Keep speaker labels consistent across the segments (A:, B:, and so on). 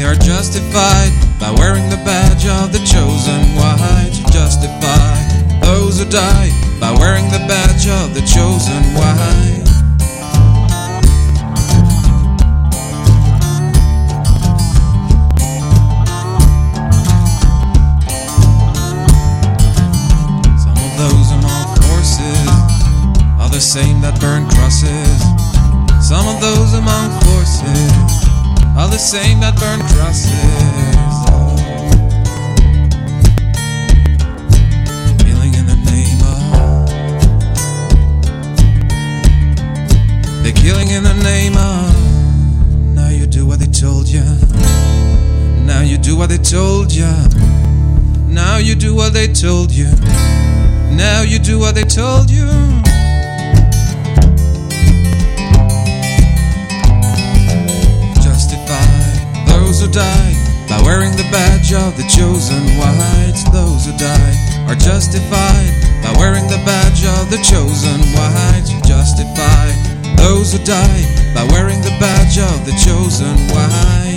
A: are justified by wearing the badge of the chosen white. Justify those who die by wearing the badge of the chosen white. Some of those among forces are the same that burn crosses. Some of those among forces are the same that burn crosses. Killing in the name of. They're killing in the name of. Now you do what they told you. Now you do what they told you. Now you do what they told you. Now you do what they told you. Those who die by wearing the badge of the chosen whites. Those who die are justified by wearing the badge of the chosen whites. Justify those who die by wearing the badge of the chosen white.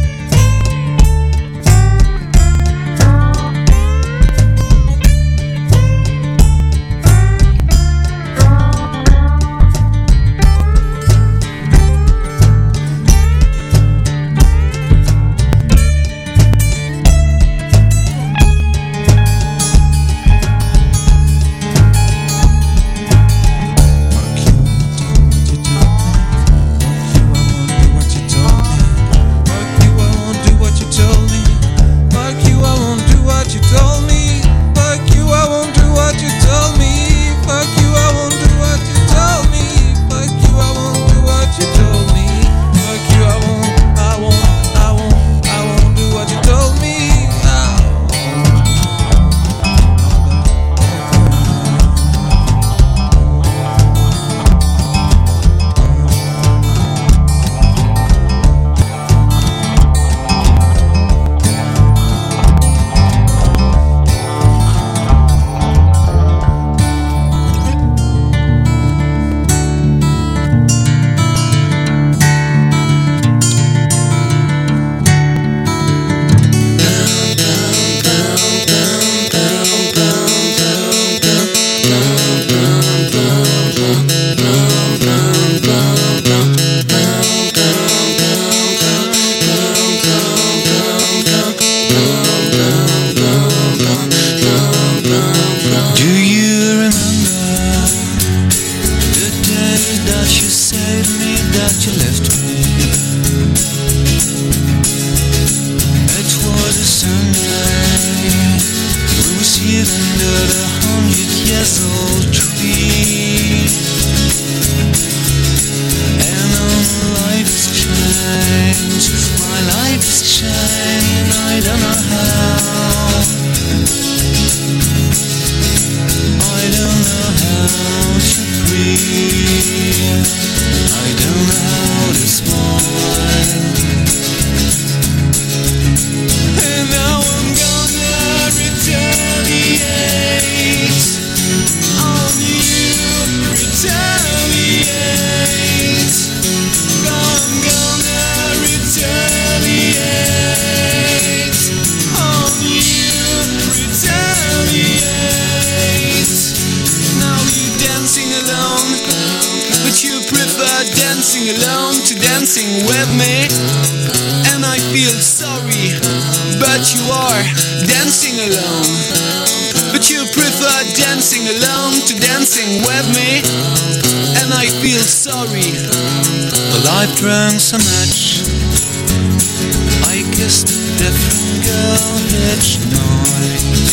B: Drank so much, I kissed a different girl each night,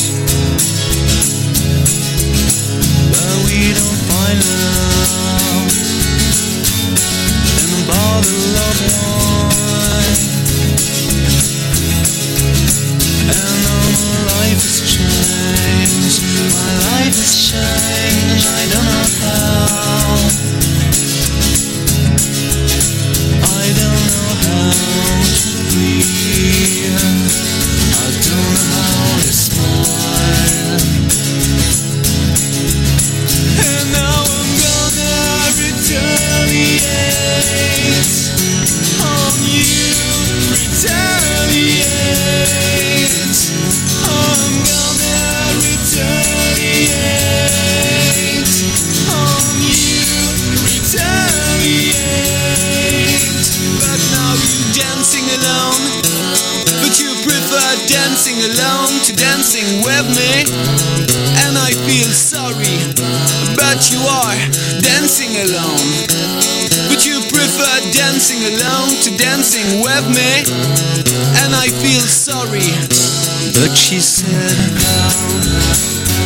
B: but we don't find love in a bottle of wine. And now my life has changed, my life has changed, I don't know how. I don't know how to breathe. I don't know how to smile. alone. But you prefer dancing alone to dancing with me. And I feel sorry, but you are dancing alone. But you prefer dancing alone to dancing with me. And I feel sorry, but she said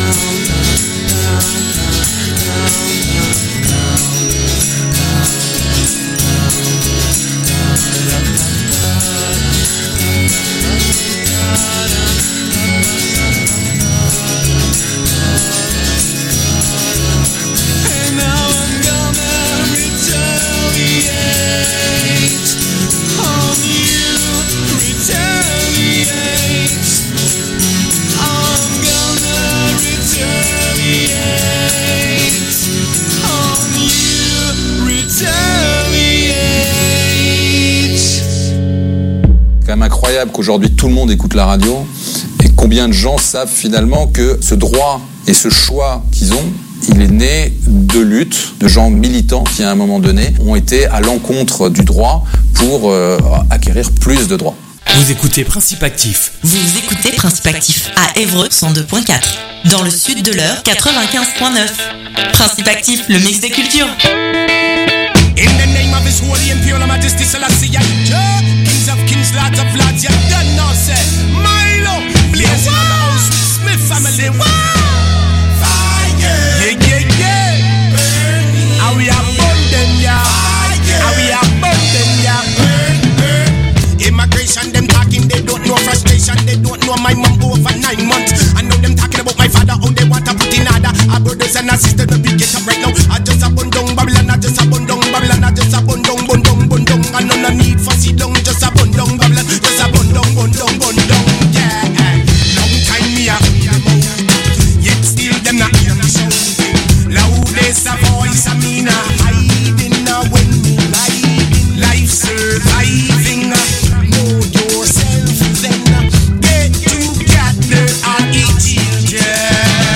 C: C'est quand même incroyable qu'aujourd'hui tout le monde écoute la radio et combien de gens savent finalement que ce droit et ce choix qu'ils ont, il est né de luttes, de gens militants qui à un moment donné ont été à l'encontre du droit pour acquérir plus de droits.
D: Vous écoutez Principe Actif.
E: Vous écoutez Principe Actif à Évreux 102.4. Dans le sud de l'Eure 95.9. Principe Actif, le mix des cultures.
F: In the name of His Holy Imperial Majesty Selassie, Kings of Kings, Lords of Lords, you done now, say Milo, blazing on the house with Smith family. Fire, yeah. How we abundant, yeah. How we abundant, yeah. Immigration, them talking, they don't know frustration. They don't know my mom over 9 months. I know them talking about my father, how they want to put in order. Our brothers and our sisters, the big get up right now. I just abundant Babylon, I just abundant Babylon, I just abundant, bundong. I know no need for sit down, just abundant Babylon, just abundant, yeah. Long time me a yet still them not hear me shouting. Loudest a voice, I mean hiding when me riding, life surviving. Know yourself then, get together and eat children.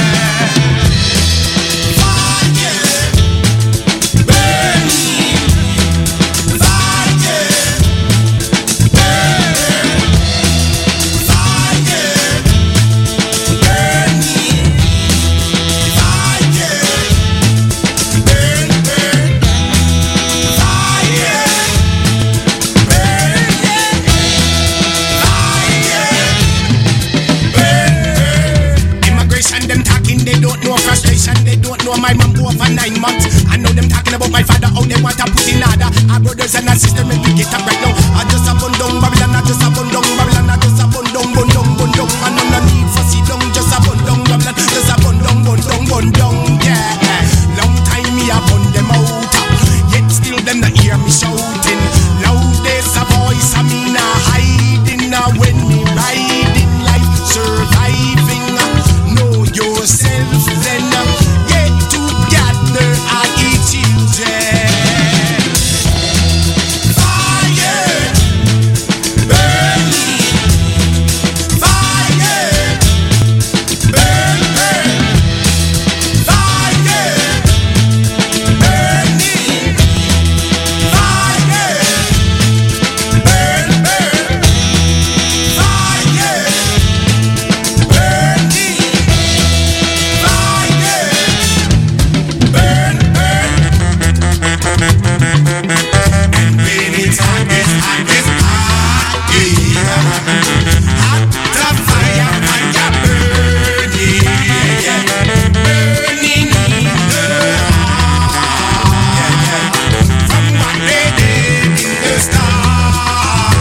F: They don't know my mom over 9 months. I know them talking about my father, how they want to put in order. Our brothers and our sisters, make me get up right now. I just abundant Babylon, I just abundant Babylon, I just abundant, bundong. I know no need for sit down, just abundant Babylon, just abundant, bundong, yeah. Long time me upon them out, yet still them not hear me shouting. Loudest a voice, I mean hiding when me riding, life surviving. Know yourself then, get together and eat children. Fire, burning, fire, burn, fire, burning, fire, burn, fire, burning. And when it's hot, hot, the fire burning, burning in the heart, from what they did in the start.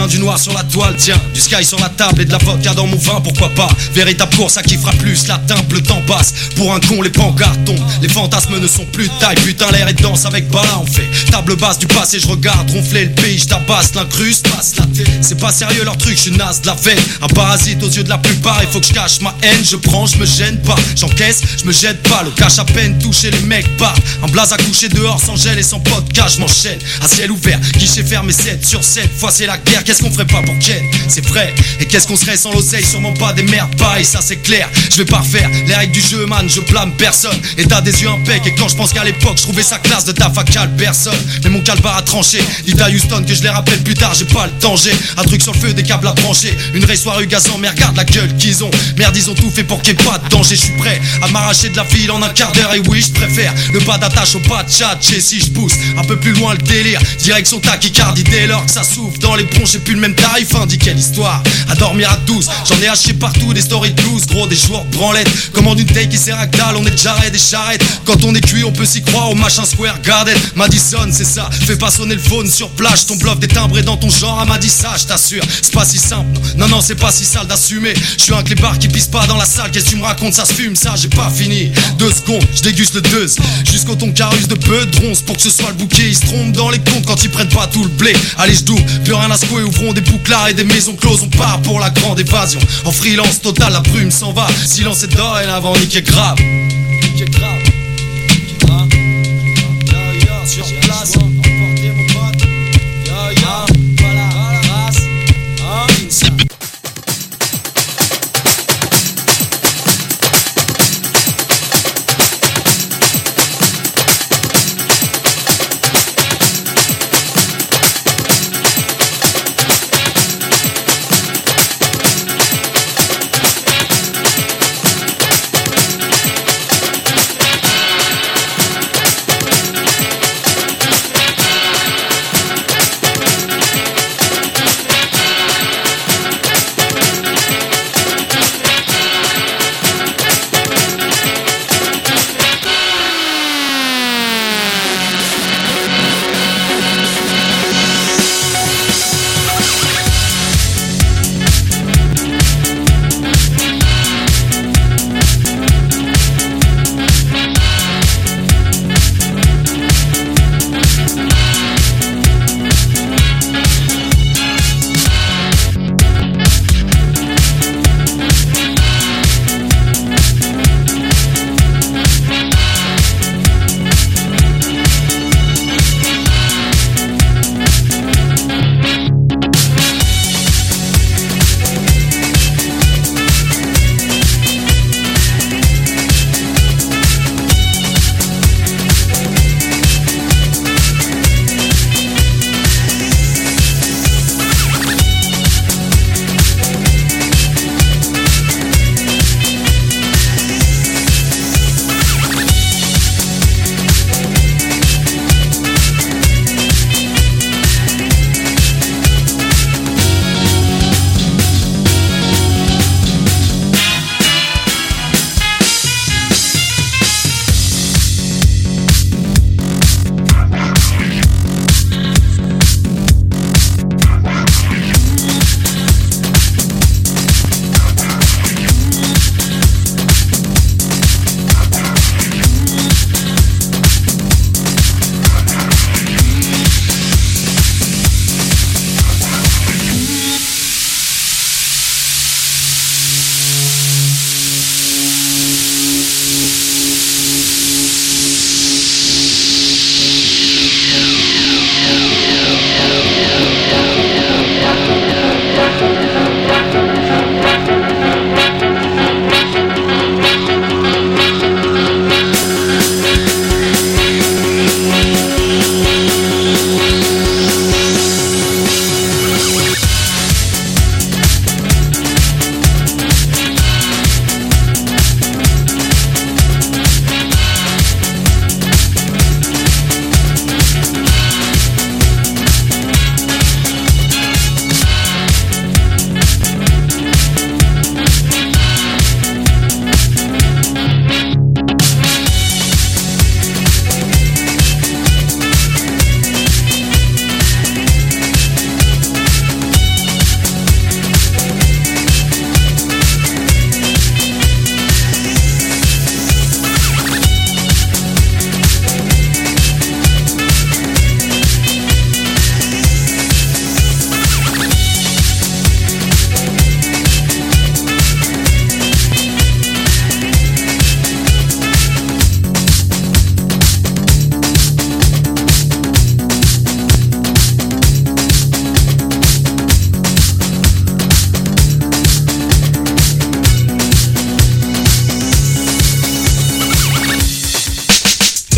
G: du noir sur la toile, tiens, du sky sur la table et de la vodka dans mon vin, pourquoi pas. Véritable course à qui fera plus la timbre, le temps passe. Pour un con, les pancartes tombent, les fantasmes ne sont plus de taille. Putain, l'air est dense avec Bala, on fait table basse du passé, je regarde ronfler le pays, je tabasse, l'incruste, passe la tête. C'est pas sérieux leur truc, je suis naze de la veine. Un parasite aux yeux de la plupart, il faut que je cache ma haine. Je prends, je me gêne pas, j'encaisse, je me jette pas. Le cache à peine touché, les mecs partent. Un blaze à coucher dehors sans gel et sans podcast, je m'enchaîne. À ciel ouvert, guichet fermé 7 sur 7 fois c'est la guerre, qu'est-ce qu'on ferait pas pour Ken? C'est vrai, et qu'est-ce qu'on serait sans l'oseille? Sûrement pas des merdes pareilles, ça c'est clair. Je vais pas refaire les règles du jeu, man, je blâme personne. Et t'as des yeux impec, et quand je pense qu'à l'époque je trouvais sa classe de taf à cal personne. Mais mon calbar a tranché, dit à Houston que je les rappelle plus tard, j'ai pas le danger. Un truc sur le feu, des câbles à brancher, une race rugazant, mais regarde la gueule qu'ils ont. Merde, ils ont tout fait pour qu'il n'y ait pas de danger. Je suis prêt à m'arracher de la ville en un quart d'heure. Et oui, je préfère le pas d'attache au pas de chat. Et si je pousse un peu plus loin le délire, direction tachycardie, dès lors que ça souffle dans les bronches, j'ai plus le même tarif. Dit quelle histoire, à dormir à 12. J'en ai haché partout, des stories de blues, gros, des jours de branlette. Commande une take qui sert à dalle, on est jarret des charrettes. Quand on est cuit, on peut s'y croire au machin Square Garden. Madison, c'est ça, fais pas sonner le phone sur plage. Ton bluff des timbrés dans ton genre, m'a dit ça, je t'assure. C'est pas si simple, non, c'est pas si sale d'assumer. Je suis un clébard qui pisse pas dans la salle, qu'est-ce que tu me racontes, ça se fume, ça, j'ai pas fini. 2 secondes, je déguste le 2 jusqu'au ton carus de peu de ronces. Pour que ce soit le bouquet, ils se trompent dans les comptes quand ils prennent pas tout le blé. Allez, je double, plus rien à secouer, ouvrons des bouclards et des maisons closes. On part pour la grande évasion, en freelance total, la brume s'en va. Silence est dorénavant, niqué grave. Niqué grave. Hein? Sur place, emporter mon pote. Voilà, race. Hein?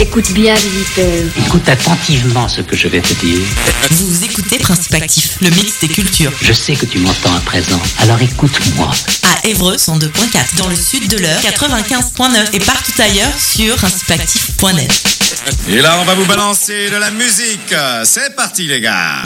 H: Écoute bien, visiteur.
I: Écoute attentivement ce que je vais te dire.
E: Vous écoutez Principe Actif, le mix des cultures.
I: Je sais que tu m'entends à présent, alors écoute-moi.
E: À Évreux 102.4, dans le sud de l'heure 95.9 et partout ailleurs sur principeactif.net.
J: Et là, on va vous balancer de la musique. C'est parti, les gars.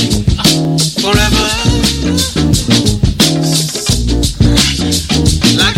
F: Like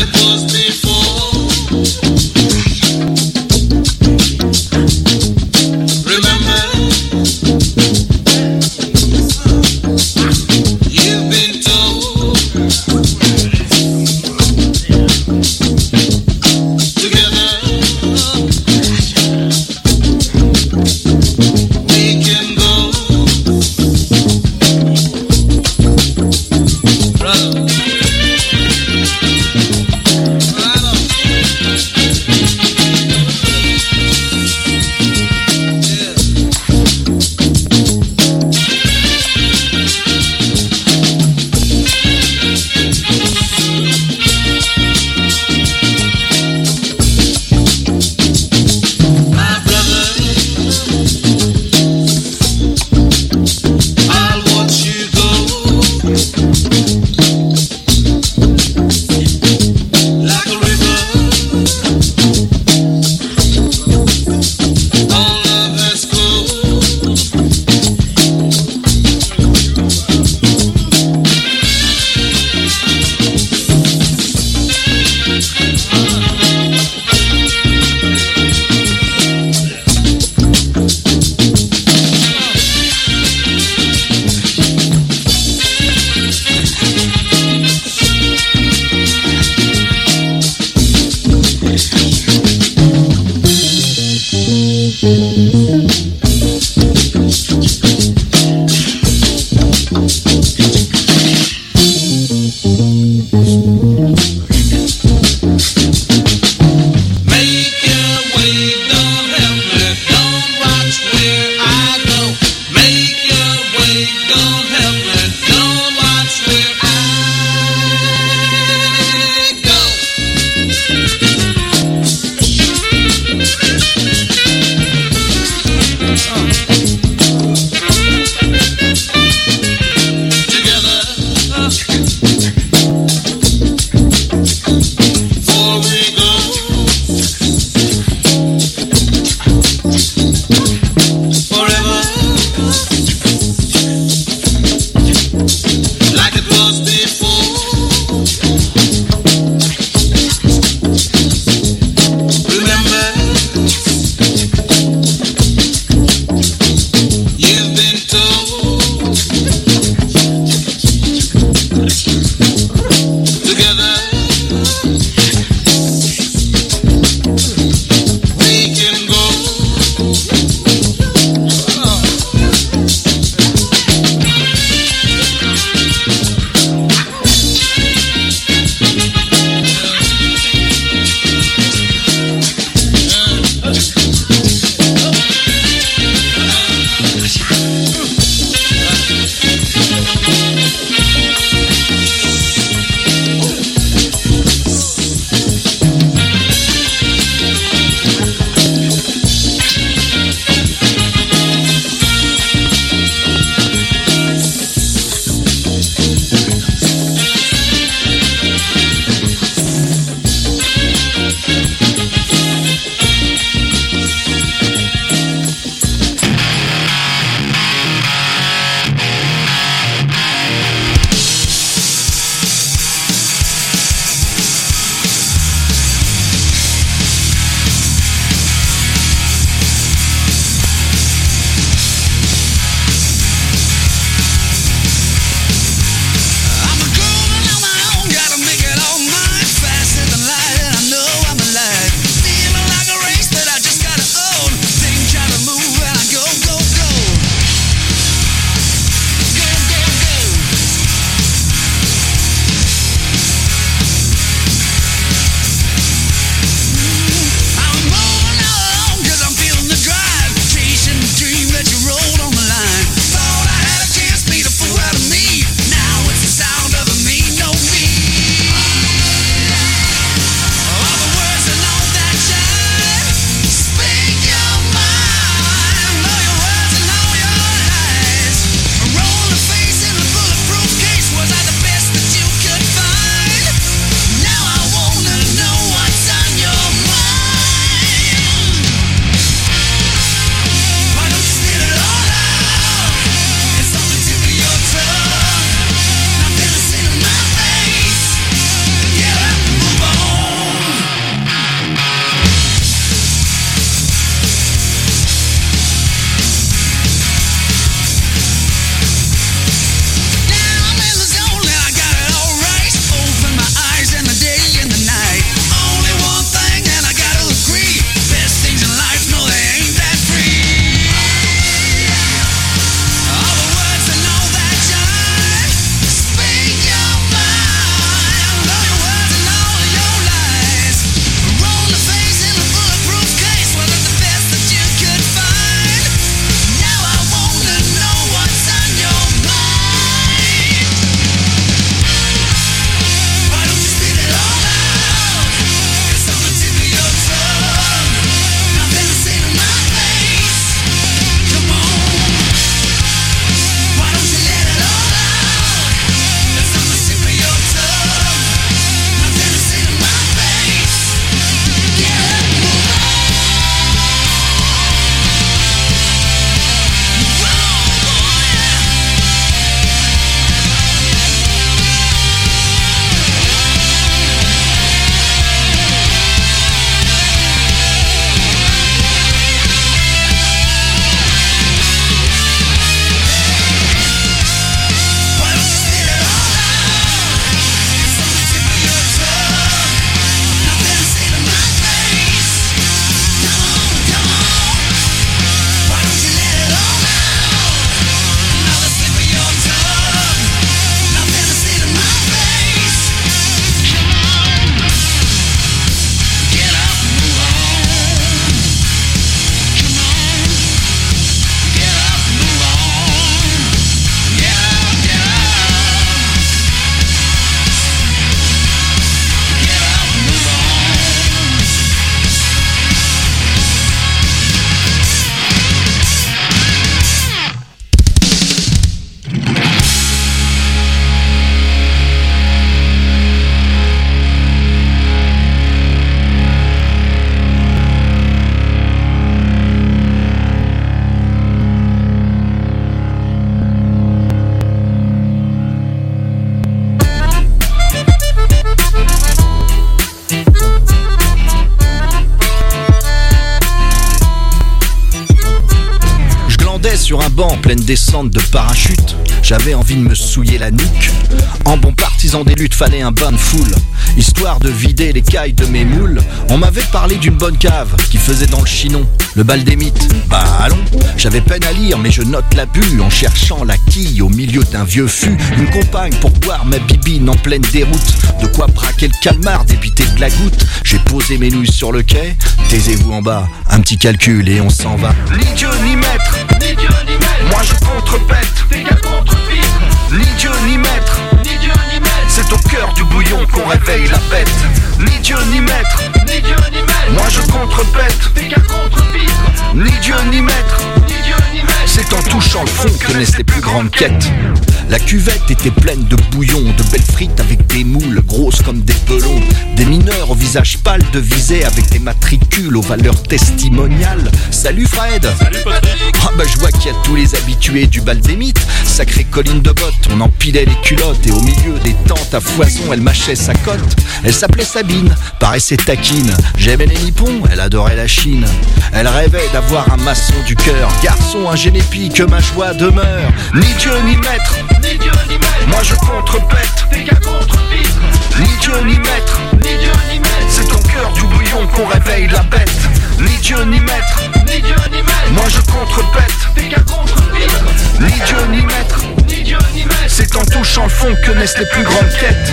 H: pleine descente de parachute. J'avais envie de me souiller la nuque. En bon partisan des luttes, fallait un bain de foule, histoire de vider les cailles de mes moules. On m'avait parlé d'une bonne cave qui faisait dans le Chinon le bal des mythes. Bah allons, j'avais peine à lire mais je note l'abus en cherchant la quille au milieu d'un vieux fût. Une compagne pour boire ma bibine en pleine déroute. De quoi braquer le calmar, débiter de la goutte. J'ai posé mes nouilles sur le quai, taisez-vous en bas, un petit calcul et on s'en va. Ni Dieu ni maître, ni Dieu ni maître, moi je contrepète, fais gaffe contre-vivre. Ni Dieu ni maître, ni Dieu ni maître, c'est au cœur du bouillon qu'on réveille la bête. Ni Dieu ni maître, ni Dieu ni maître, moi je contrepète, fais gaffe contre-vivre. Ni Dieu ni maître, ni Dieu ni maître, c'est en touchant le fond que naissent les plus grandes quêtes. La cuvette était pleine de bouillon, de belles frites avec des moules grosses comme des pelons. Des mineurs au visage pâle devisaient avec des matricules aux valeurs testimoniales. Salut Fred. Salut Patrick. Ah bah je vois qu'il y a tous les habitués du bal des mythes. Sacrée colline de bottes, on empilait les culottes. Et au milieu des tentes à foison, elle mâchait sa cote. Elle s'appelait Sabine, paraissait taquine. J'aimais les nippons, elle adorait la Chine. Elle rêvait d'avoir un maçon du cœur. Garçon, un génépi, que ma joie demeure. Ni Dieu ni maître, ni Dieu ni maître, moi je contrepète, fais gaffe contre-vivre. Ni Dieu ni maître, ni Dieu ni maître, c'est au cœur du bouillon qu'on réveille la bête. Ni Dieu ni maître, ni Dieu ni maître, moi je contrepète, fais gaffe contre-vivre. Ni Dieu ni maître, ni Dieu ni maître, c'est en touchant le fond que naissent les plus grandes quêtes.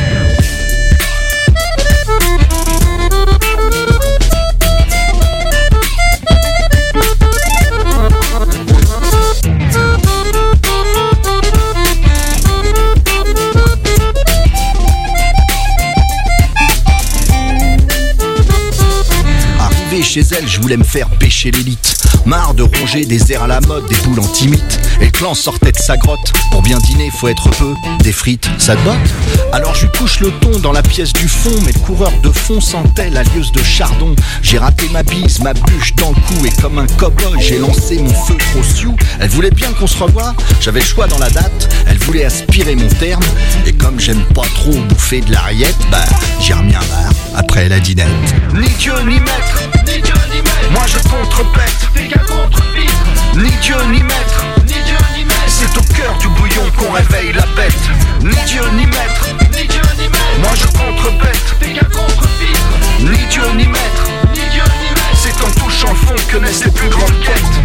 H: Chez elle, je voulais me faire pêcher l'élite. Marre de ronger des airs à la mode, des boules anti-mythes. Et le clan sortait de sa grotte. Pour bien dîner, faut être peu. Des frites, ça te botte? Alors je lui couche le ton dans la pièce du fond. Mais le coureur de fond sentait la lieuse de chardon. J'ai raté ma bise, ma bûche dans le cou. Et comme un cow-boy, j'ai lancé mon feu trop sioux. Elle voulait bien qu'on se revoie, j'avais le choix dans la date. Elle voulait aspirer mon terme. Et comme j'aime pas trop bouffer de l'arriette, bah j'ai remis un bar après la dinette. Ni Dieu ni maître, ni Dieu ni maître, moi je contrepète, fais gaffe contre-vivre. Ni Dieu ni maître, ni Dieu ni maître, c'est au cœur du bouillon qu'on réveille la bête. Ni Dieu ni maître, ni Dieu ni maître, moi je contrepète, fais gaffe contre-vivre. Ni Dieu ni maître, ni Dieu ni maître, c'est en touchant le fond que naissent les plus grandes quêtes.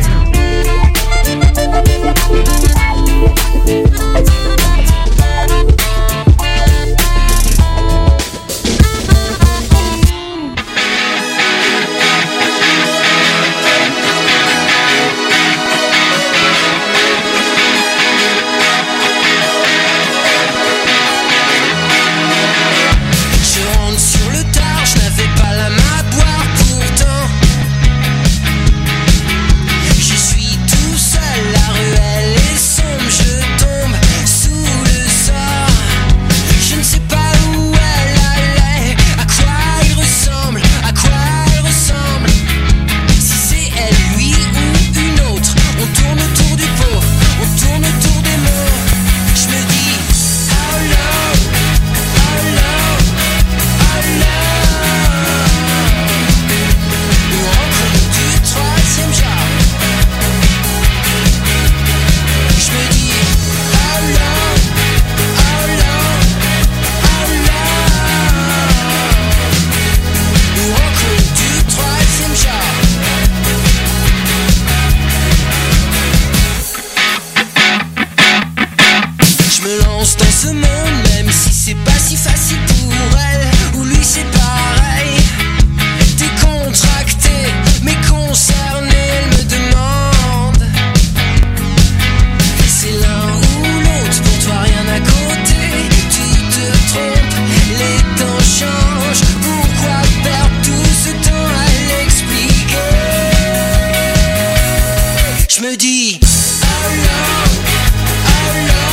K: Je me dis, oh no,